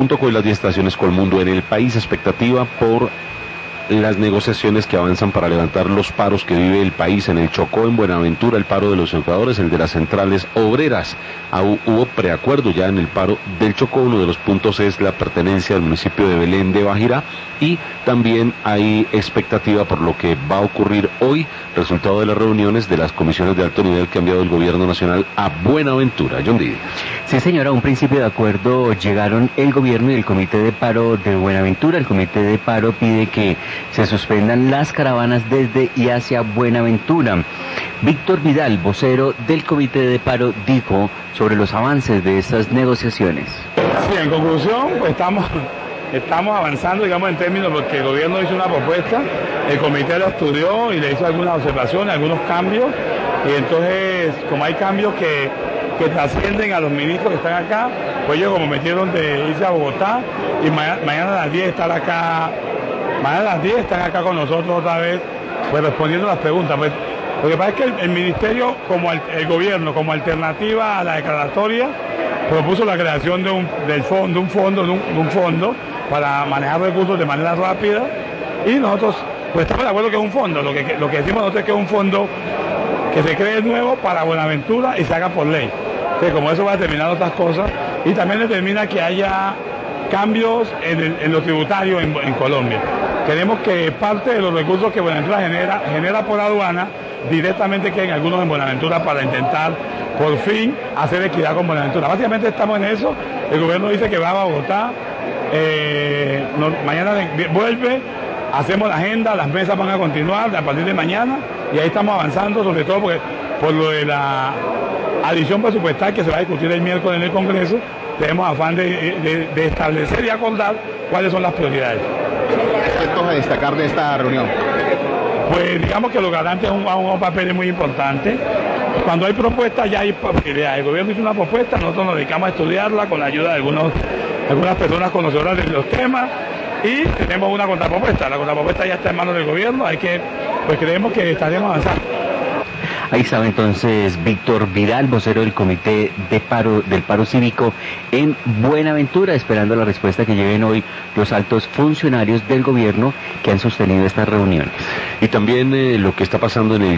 Junto con las 10 estaciones Colmundo en el país, expectativa por las negociaciones que avanzan para levantar los paros que vive el país en el Chocó, en Buenaventura, el paro de los educadores, el de las centrales obreras. Hubo preacuerdo ya en el paro del Chocó. Uno de los puntos es la pertenencia al municipio de Belén de Bajirá, y también hay expectativa por lo que va a ocurrir hoy, resultado de las reuniones de las comisiones de alto nivel que ha enviado el gobierno nacional a Buenaventura. John Didi. Sí, señora, a un principio de acuerdo llegaron el gobierno y el comité de paro de Buenaventura. El comité de paro pide que se suspendan las caravanas desde y hacia Buenaventura. Víctor Vidal, vocero del comité de paro, dijo sobre los avances de estas negociaciones. Sí, en conclusión, pues estamos avanzando, digamos, en términos porque el gobierno hizo una propuesta, el comité la estudió y le hizo algunas observaciones, algunos cambios, y entonces, como hay cambios que trascienden a los ministros que están acá, pues ellos como metieron de irse a Bogotá, y mañana a las 10 están acá. Mañana a las 10 están acá con nosotros otra vez, pues respondiendo las preguntas. Pues, lo que pasa es que el ministerio, como el gobierno, como alternativa a la declaratoria, propuso la creación de un fondo para manejar recursos de manera rápida, y nosotros pues estamos de acuerdo que es un fondo. Lo que decimos nosotros es que es un fondo que se cree nuevo para Buenaventura y se haga por ley. Entonces, como eso va a determinar otras cosas, y también determina que haya cambios en lo tributario en Colombia. Queremos que parte de los recursos que Buenaventura genera por aduana directamente queden algunos en Buenaventura para intentar por fin hacer equidad con Buenaventura. Básicamente estamos en eso. El gobierno dice que va a Bogotá, mañana vuelve, hacemos la agenda, las mesas van a continuar a partir de mañana, y ahí estamos avanzando, sobre todo porque por lo de la adición presupuestal que se va a discutir el miércoles en el Congreso. Tenemos afán de establecer y acordar cuáles son las prioridades. ¿Aspectos a destacar de esta reunión? Pues digamos que los garantes juegan un papel muy importante. Cuando hay propuestas ya hay posibilidades. El gobierno hizo una propuesta, nosotros nos dedicamos a estudiarla con la ayuda de algunas personas conocedoras de los temas, y tenemos una contrapropuesta. La contrapropuesta ya está en manos del gobierno, pues creemos que estaremos avanzando. Ahí estaba entonces Víctor Vidal, vocero del comité de paro, del paro cívico en Buenaventura, esperando la respuesta que lleven hoy los altos funcionarios del gobierno que han sostenido estas reuniones. Y también lo que está pasando en el